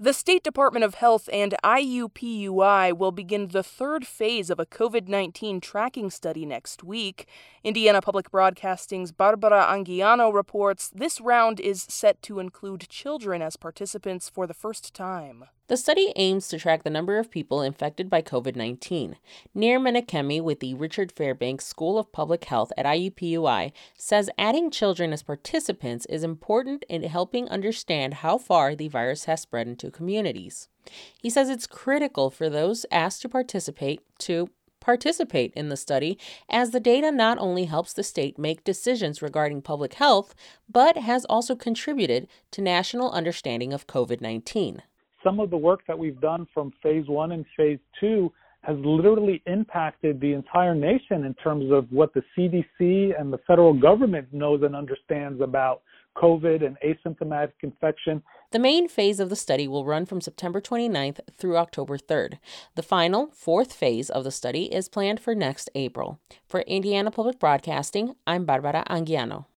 The State Department of Health and IUPUI will begin the third phase of a COVID-19 tracking study next week. Indiana Public Broadcasting's Barbara Anguiano reports this round is set to include children as participants for the first time. The study aims to track the number of people infected by COVID-19. Nir Menachemi with the Richard Fairbanks School of Public Health at IUPUI says adding children as participants is important in helping understand how far the virus has spread into communities. He says it's critical for those asked to participate in the study, as the data not only helps the state make decisions regarding public health, but has also contributed to national understanding of COVID-19. Some of the work that we've done from phase 1 and phase 2 has literally impacted the entire nation in terms of what the CDC and the federal government knows and understands about COVID and asymptomatic infection. The main phase of the study will run from September 29th through October 3rd. The final, fourth phase of the study is planned for next April. For Indiana Public Broadcasting, I'm Barbara Anguiano.